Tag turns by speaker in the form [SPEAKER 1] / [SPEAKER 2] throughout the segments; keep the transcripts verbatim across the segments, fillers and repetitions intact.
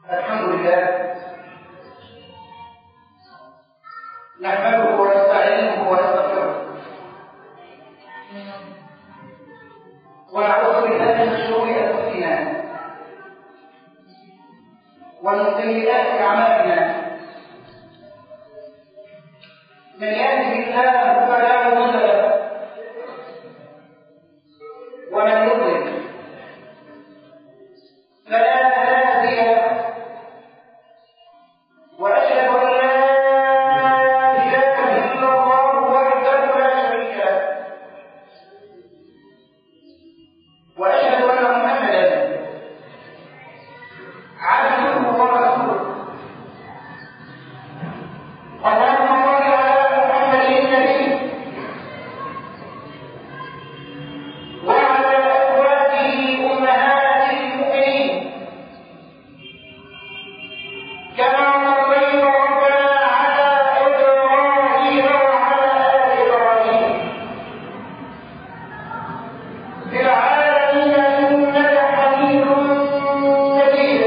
[SPEAKER 1] الحمد لله نحمده ونستعينه ونستغفره ونعوذ بالله من شرور انفسنا ومن سيئات اعمالنا من يهده الله فلا مضل له ومن يضلل فلا هادي له واشهد ان لا اله الا الله وحده لا شريك له واشهد ان محمدا عبده ورسوله اللهم صل على محمد النبي وعلى ازواجه امهات المؤمنين كما صليت ربنا على ابراهيم وعلى ال ابراهيم في العالمين انك حميد مجيد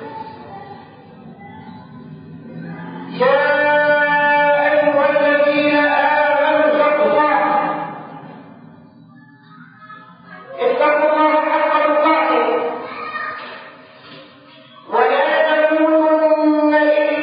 [SPEAKER 1] يا ايها الذين امنوا اتقوا الله اتقوا الله حق تقاته ولا تموتن الا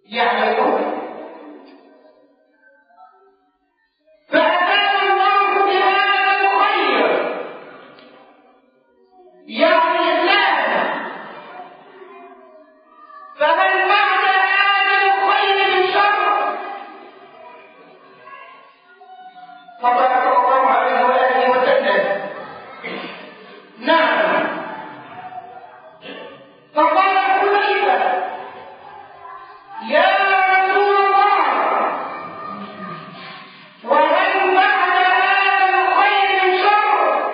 [SPEAKER 1] يعملون. فأتانا الله بهذا الخير يعني الإسلام، فمن بعد هذا الخير من شر فقال صلى الله عليه وآله وسلم نعم. فقال حذيفة يا رسول الله وهل بعد هذا الخير من شر؟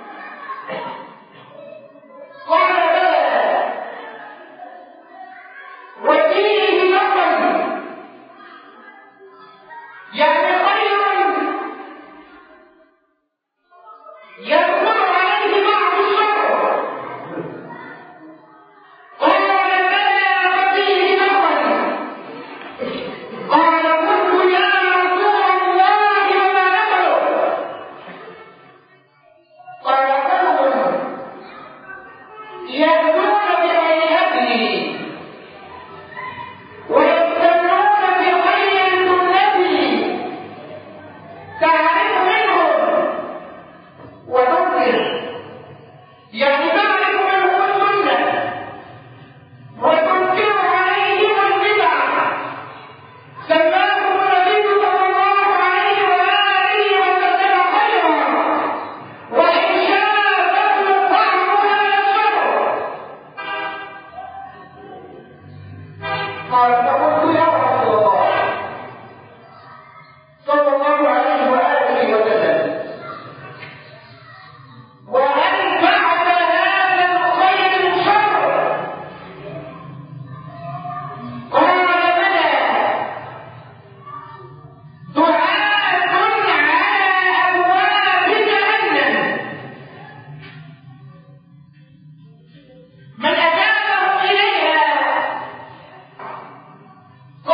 [SPEAKER 1] قال بلى وفيه نقل يعني خير يدخل عليه بعض الشر. قال بلى وفيه نقل. قال قلت يا رسول الله وما نقله؟ قال قوم يهدون بغير هدي ويستنون بغير سنتي تعرف منهم وتنكر، يعني تعرف منهم السنة وتنكر عليهم البدع. سماهم النبي صلى الله عليه وآله وسلم خيرا وإن شاء فضل بعضها الشر. قال فقلت يا رسول الله صلى الله عليه وآله وسلم وهل بعد هذا الخير من شر؟ قال بلى دعاة على أبواب جهنم من أجابهم إليها قال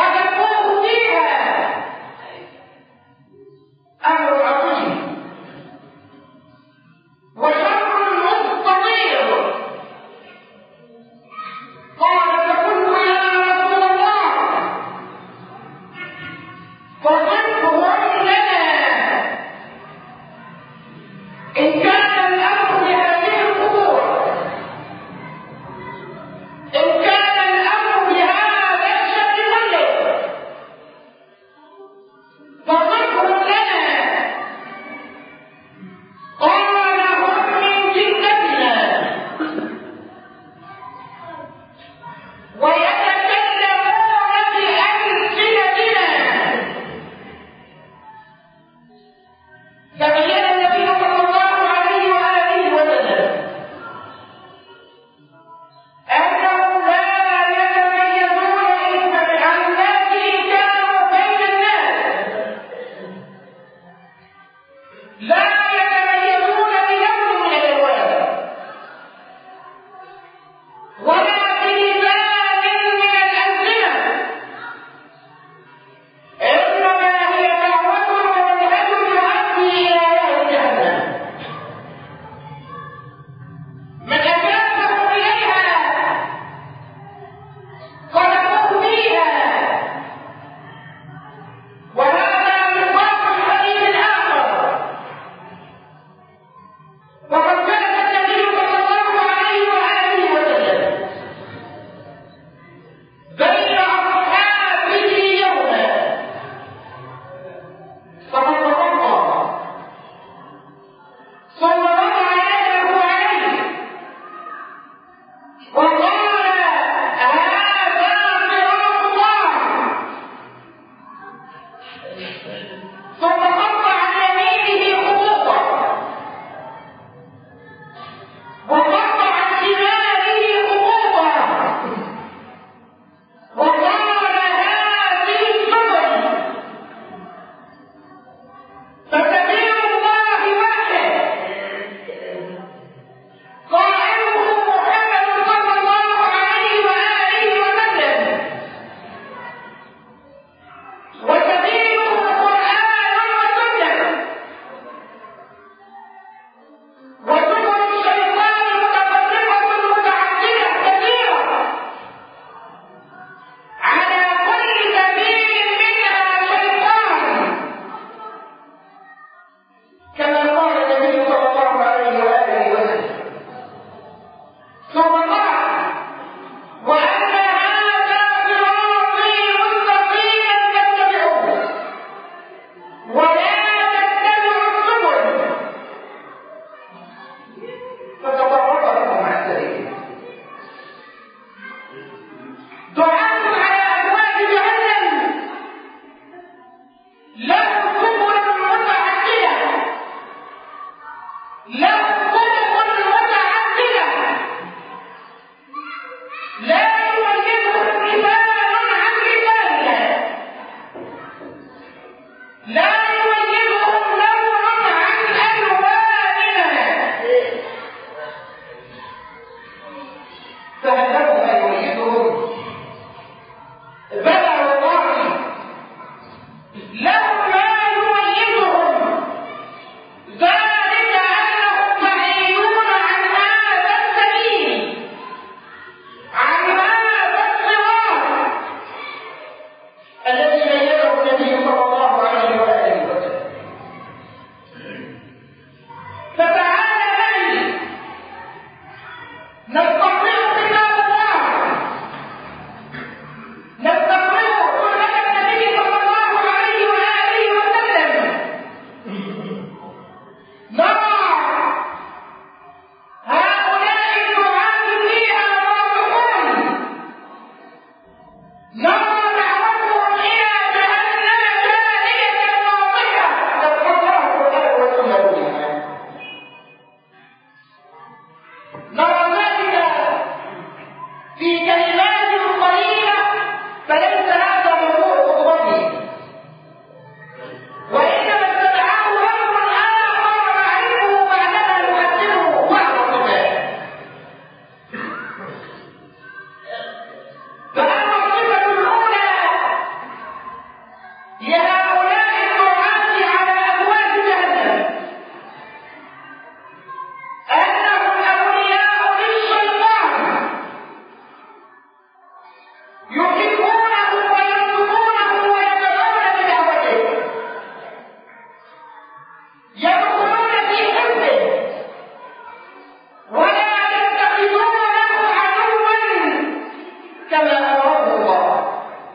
[SPEAKER 1] كما أمره الله.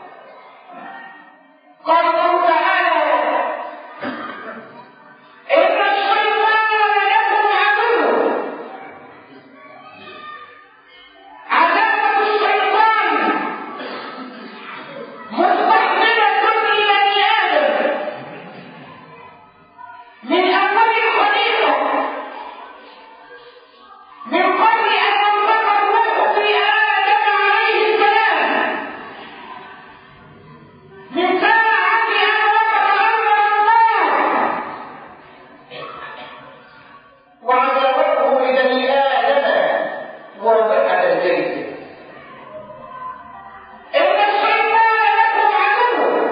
[SPEAKER 1] قال الله تعالى: إن الشيطان لكم عدو. عداوة الشيطان مستحضرة لبني آدم من أول الخليقة، من قبل أن ينطق الروح في آدم عليه السلام، من ساعة أن وقف أمر الله. وعداوته لبني آدم واضحة جدا. إن الشيطان لكم عدو.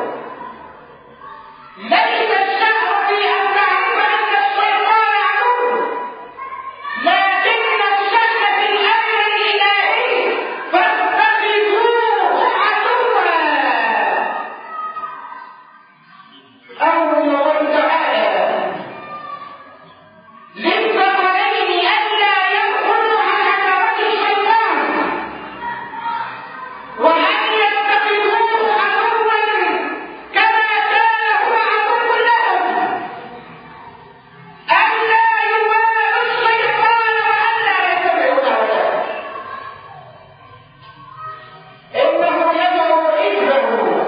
[SPEAKER 1] ليس الشأن في أن تعرف أن الشيطان عدو، لكن الشأن في الأمر الإلهي فاتخذوه عدوا. أمر الله تعالى للثقلين ألا يدخلوا على عداوة الشيطان، وأن يتخذوه عدوا كما كان هو عدو لهم، ألا يوالوا الشيطان وألا يتبعوا هواه. إنه يدعو حزبه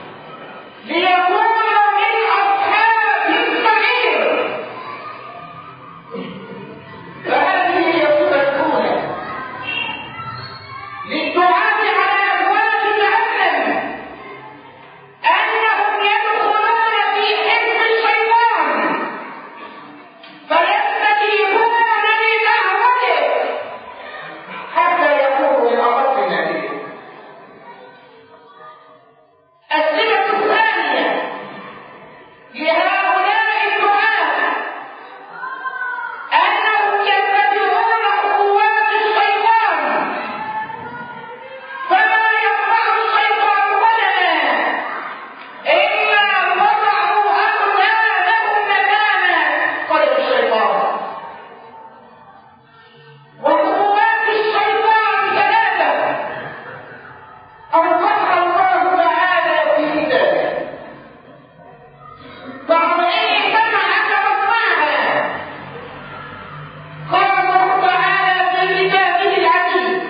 [SPEAKER 1] ليكونوا من أصحاب السعير. فهذه هي الصورة الأولى للدعاة على أبواب جهنم، أنهم يدخلون في حزب الشيطان فيستجيبون لدعوته حتى يكونوا من أصحاب النبي. الصفة الثانية لهؤلاء الدعاة أنهم يتبعون خطوات الشيطان، فلا يقطع الشيطان ولدا إلا وضعوا أقدامهم مكان قدم الشيطان. وخطوات الشيطان ثلاثة أوضحها الله تعالى في كتابه، فمن اجتمعت واسمعها. قال الله تعالى في كتابه العزيز: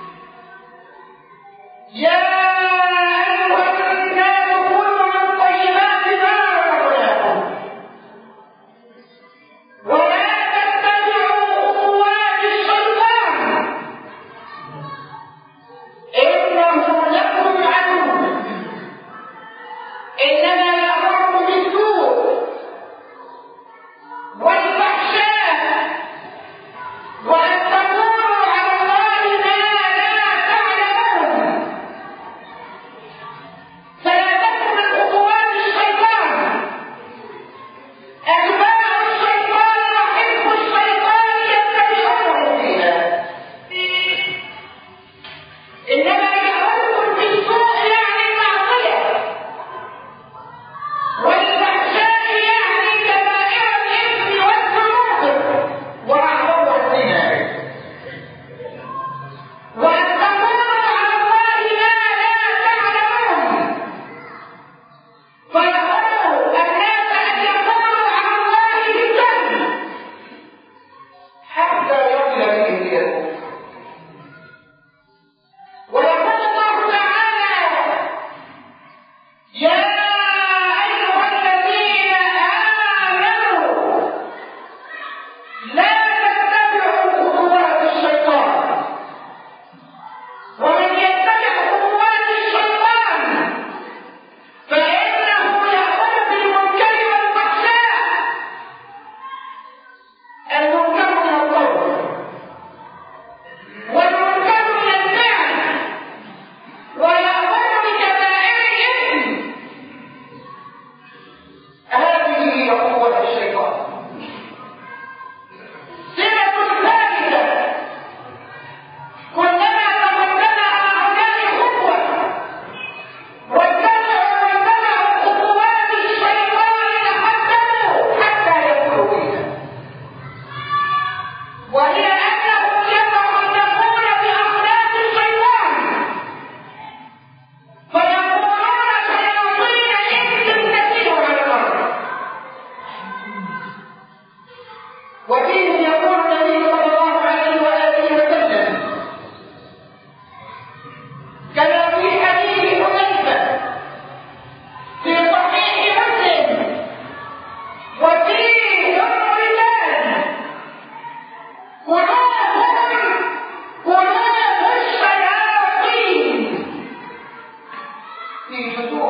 [SPEAKER 1] يا أيها الناس كلوا من طيبات ما رزقناكم ولا تتبعوا خطوات الشيطان إنه لكم عدو. إنما يأمركم بالسوء والفحشاء وأن تقولوا على الله ما لا تعلمون.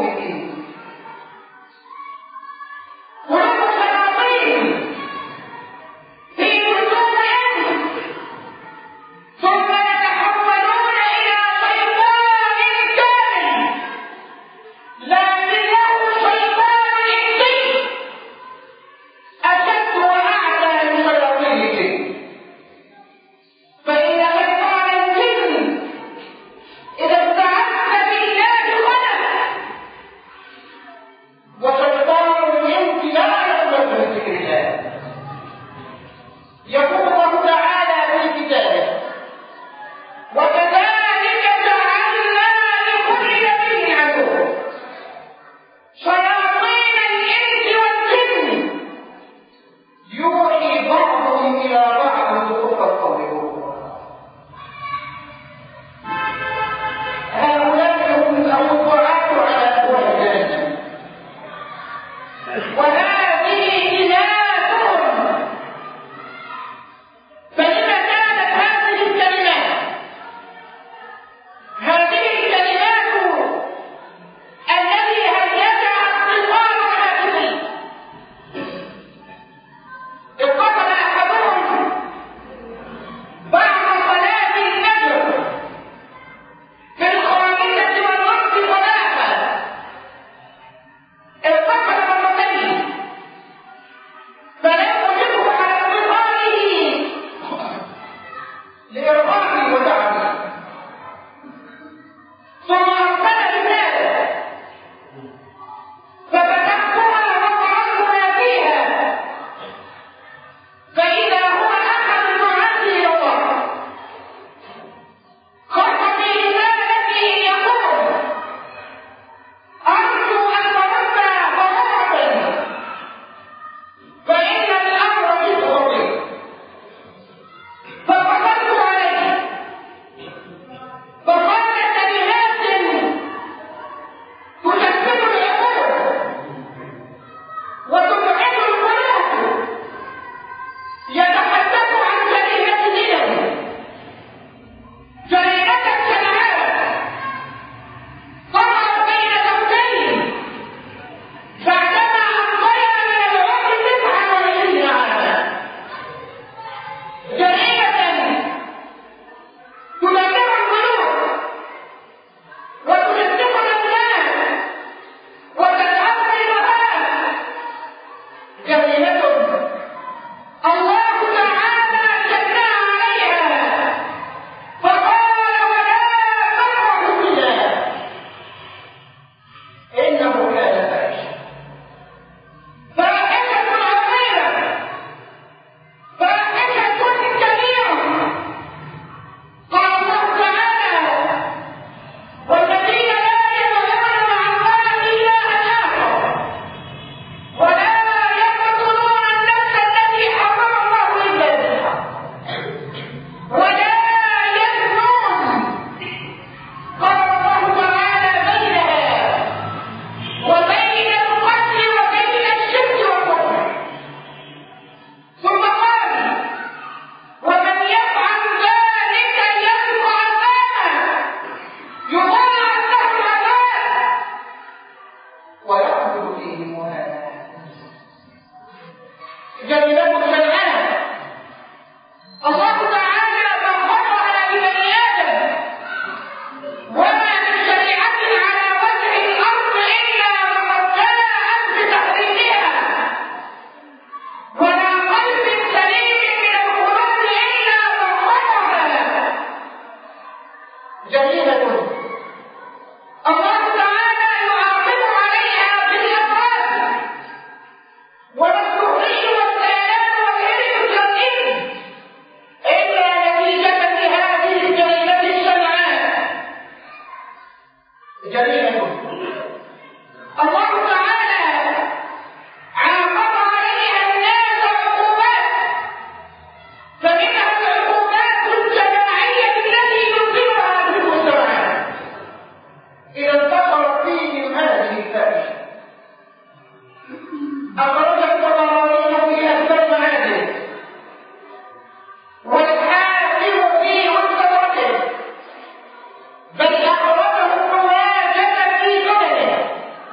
[SPEAKER 1] بل أخرجه مواجبا في بلده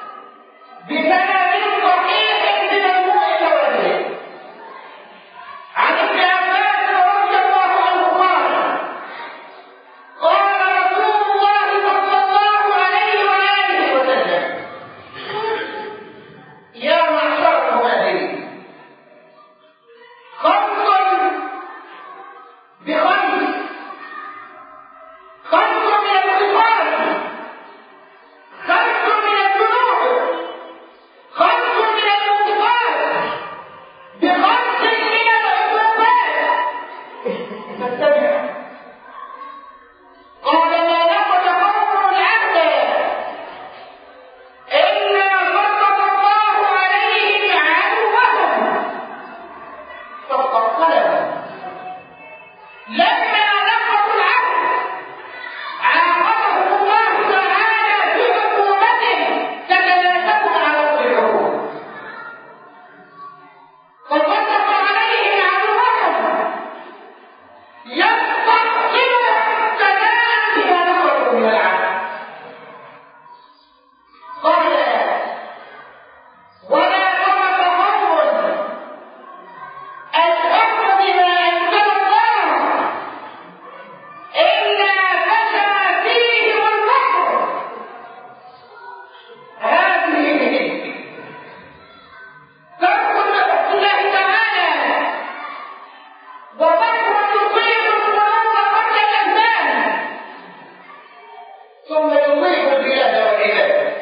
[SPEAKER 2] يضر البلاد والعباد.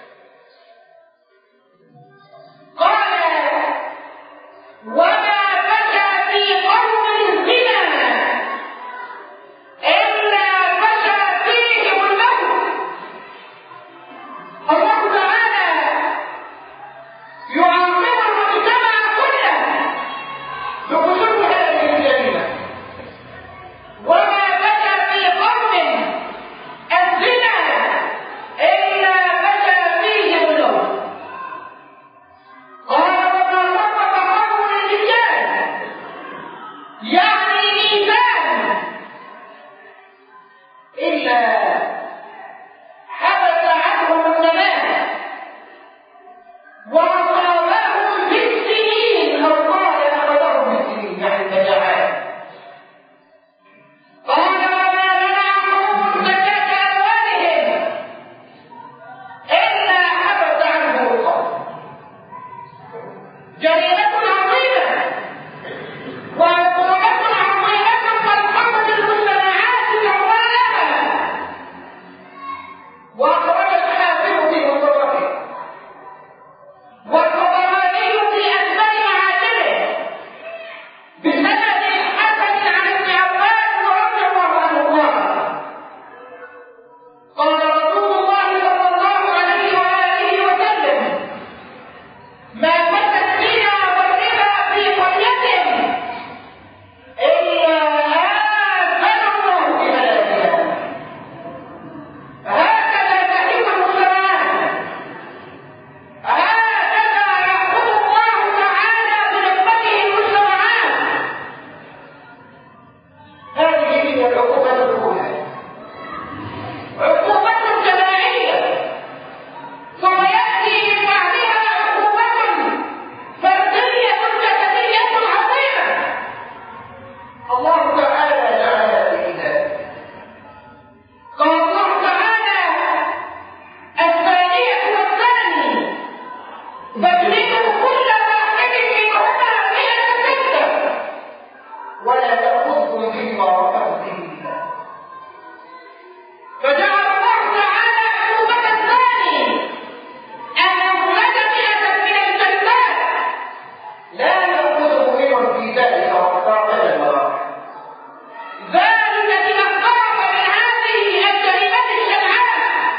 [SPEAKER 1] قال وما فشى في قوم الزنا إلا فشى فيهم الموت. الله تعالى يعاقب المجتمع كله بوجود هذه الجريمة. وما فشى في قوم الزنا إلا فشى فيهم الموت. قال وما طبق قوم الرجال يعني ميزان إلا حبس عنهم الزمان وأصابهم بالسنين أو قال أخذهم بالسنين يعني المجاعات. قال وما منعهم زكاة أموالهم إلا حبس عنهم الله. جريمة عظيمة وعقوبة عظيمة تلحقت المجتمعات أموالها. وأخرج الحاكم في مصرفه والطبراني في أكبر معاجمه بسند حسن عن ابن عباس رضي الله عنه قال قال رسول الله صلى الله عليه وآله وسلم ما فشى الزنا والربا في قرية إلا آذن الله بهلاكها. هكذا تهيب المجتمعات، هكذا يأخذ الله تعالى برحمته المجتمعات. هذه هي العقوبة الأولى، عقوبة جماعية، ثم يأتي من بعدها عقوبة فردية جسدية عظيمة. الله تعالى جعلها في ذلك. قال الله تعالى الزانية والزاني فاجلدوا كل واحد منهما مئة جلدة ولا تأخذكم بهما رأفة في الله. فجعل الله تعالى عقوبة الزاني أن يولد مئة من الجلدات لا يأخذ مؤمن في ذلك وقطاع إلى المراحل. ذلك لمن خاف من هذه الجريمة الشنعاء.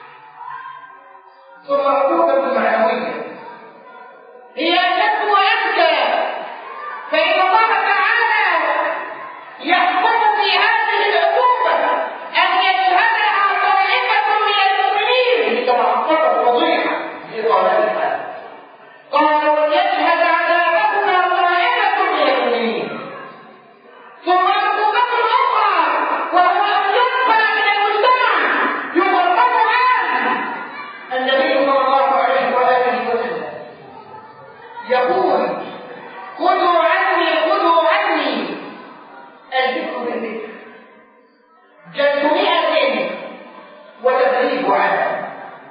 [SPEAKER 2] ثم عقوبة معنوية
[SPEAKER 1] هي أشد وأذكى، فإن الله تعالى يحكم في هذه العقوبة أن يشهدها طائفة من المؤمنين
[SPEAKER 2] كما أنطقت وضيحة في قولها
[SPEAKER 1] قال وليشهد عذابهما طائفة من المؤمنين. ثم عقوبة أخرى وهو أن ينفى من المجتمع يغضب عنه.
[SPEAKER 2] النبي صلى الله عليه وآله وسلم يقول
[SPEAKER 1] خذوا عني خذوا عني
[SPEAKER 2] الذكر بالذكر جلد مئة وتغريب عنها.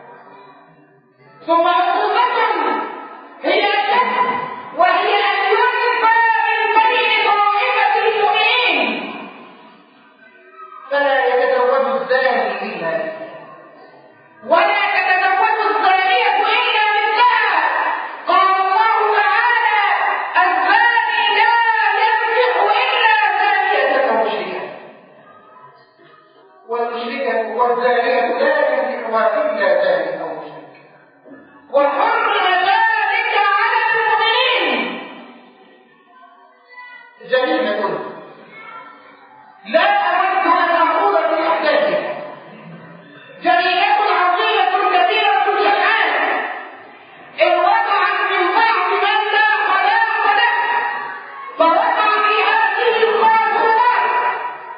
[SPEAKER 1] ثم عقوبة هي أشد وهي أن ينفى من بين طائفة المؤمنين
[SPEAKER 2] فلا يتزوج الزاني إلا بالله
[SPEAKER 1] ولا تتزوج الزانية إلا مثلها. قال الله تعالى الزاني لا ينكح إلا زانية
[SPEAKER 2] أو مشركة والمشركة والزانية لا ينكحها إلا زاني أو مشرك.
[SPEAKER 1] وحرم ذلك على المؤمنين.
[SPEAKER 2] جريمة
[SPEAKER 1] لا أود أن أقول في أحداثها. جريمة عظيمة كبيرة شنعاء إن وقعت من بعض من لا خلاق له فوقع في هذه الخاصرات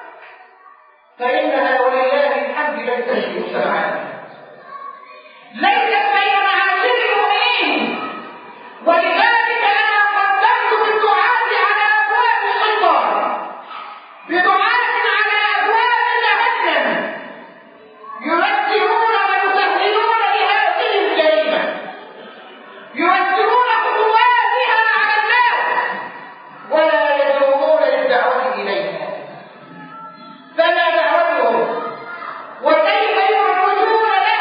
[SPEAKER 2] فإنها ولله الحمد ليست في مجتمعاتنا.
[SPEAKER 1] ليست بين معاشر المؤمنين. ولذلك أنا قدمت بالدعاة على أبواب الشيطان، بدعاة على أبواب جهنم ييسرون ويسهلون لهذه الجريمة، ييسرون خطواتها على الناس
[SPEAKER 2] ولا يدعون للدعوة إليها.
[SPEAKER 1] فما دعوتهم وكيف يروجون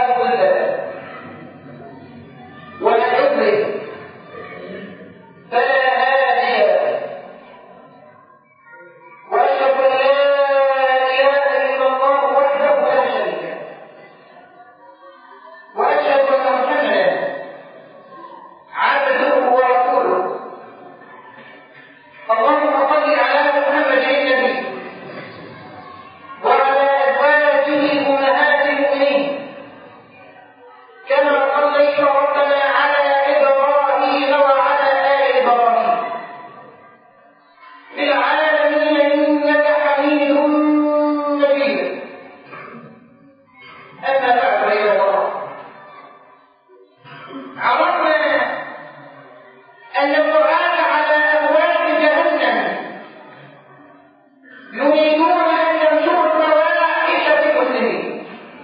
[SPEAKER 1] مضل ولا يضلل فلا هادي له واشهد ان لا اله الا الله وحده لا شريك له واشهد ان محمدا عبده ورسوله اللهم صل على محمد النبي وعلى ازواجه امهات المؤمنين كما صليت ربنا على ابراهيم وعلى ال ابراهيم في العالمين انك حميد مجيد. اما بعد فيا الله عرفنا ان القران على ابواب جهنم يريدون ان ينشروا الفواحش في المسلمين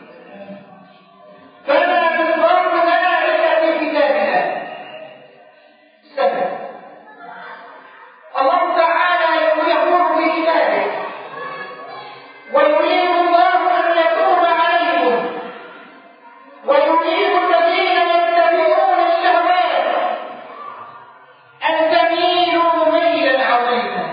[SPEAKER 1] فما مصدر ذلك في كتابنا سبب الله تعالى يقول في كتابه ويريد الله ان يتوب عليكم ويريد الذين يتبعون الشهوات ان تميلوا ميلا عظيما.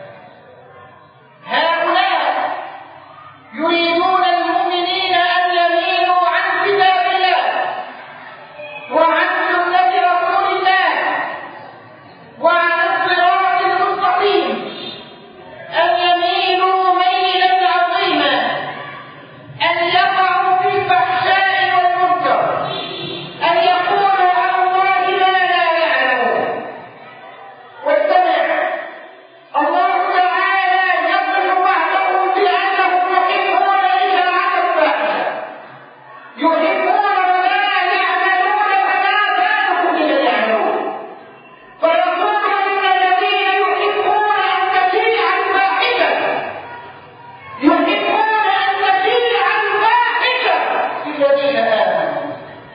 [SPEAKER 1] هؤلاء يريدون المؤمنين ان يميلوا عن كتاب الله وعن سنه رسول الله وعن الصراط المستقيم، ان يميلوا ميلا عظيما، ان يقعوا في الفحشاء والمنكر، ان يقولوا على الله ما لا يعلمون. واستمع، الله تعالى يصف وحده بانهم يحبون اشاعه الفاحشه، يحبون ولا يعملون كما كانوا كل يعملون، فيقول ان الذين يحبون ان تشيع الفاحشه يحبون ان تشيع الفاحشه في الذين امنوا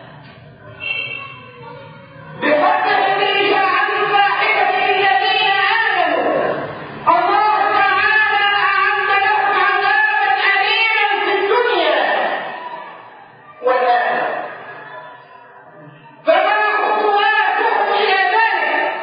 [SPEAKER 1] بحبهم لاشاعه الفاحشه في الذين امنوا. الله تعالى اعد لهم عذابا اليما في الدنيا والاخره. فما خطواتهم الى ذلك؟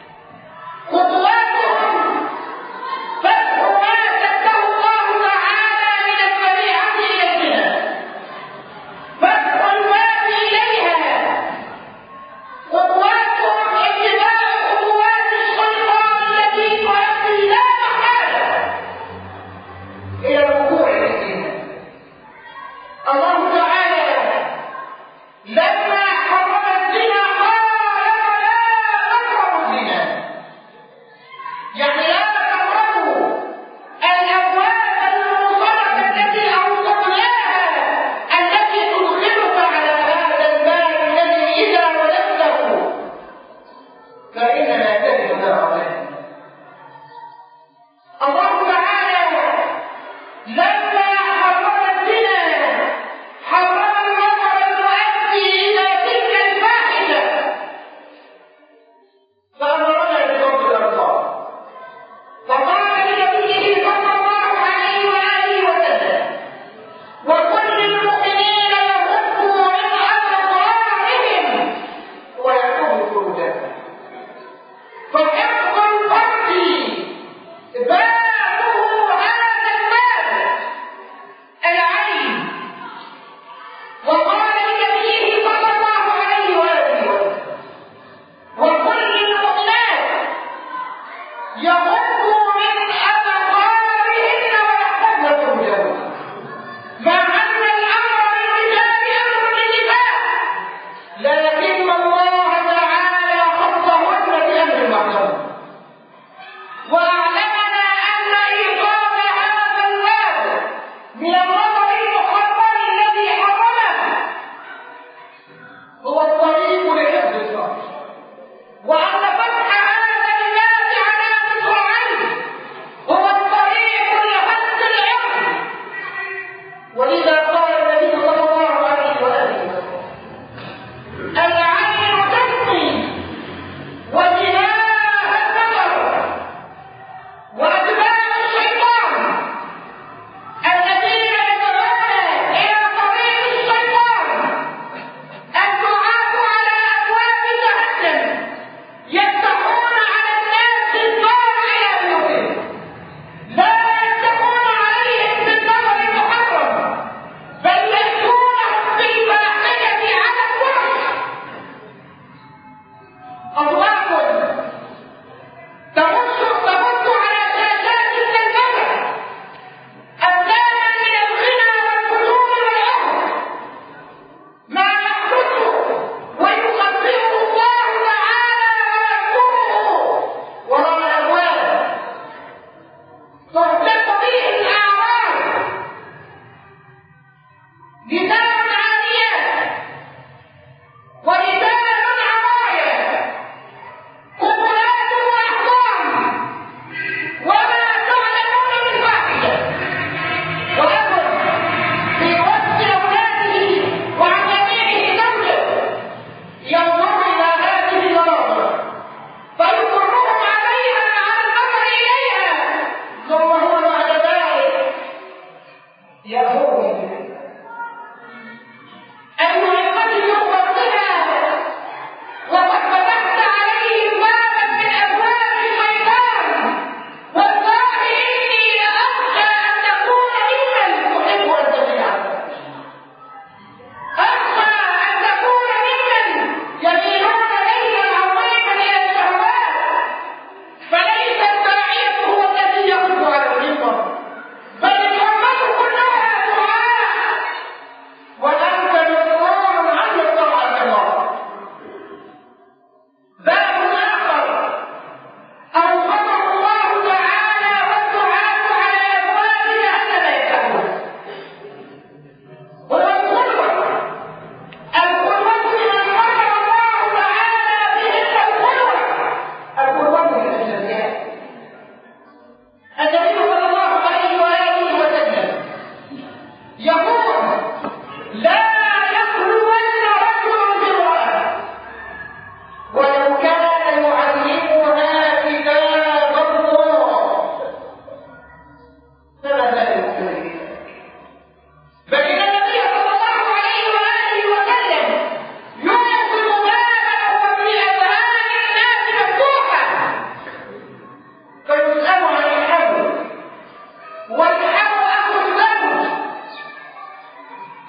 [SPEAKER 1] خطواتهم فتح ما سده الله تعالى من الشريعه الى الزنا، فتح الباب اليها. خطواتهم اتباع خطوات الشيطان التي تؤدي لا محاله الى الوقوع في الزنا. الله تعالى لما حرم الزنا قال ولا تقربوا الزنا، يعني لا تقربوا الابواب الموصله التي اوصلناها التي تدخلك على هذا الباب الذي اذا ولدته فانما تجد نارا. الله تعالى لما حرم الزنا حرم النظر المؤدي الى تلك الفاحشه، فامرنا بغض الابصار، فقال لنبيه صلى الله عليه واله وسلم وكل المؤمنين يغضوا من ابصارهم ويحفظوا فروجهم. فحفظ الفرج بابه هذا الباب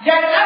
[SPEAKER 1] كان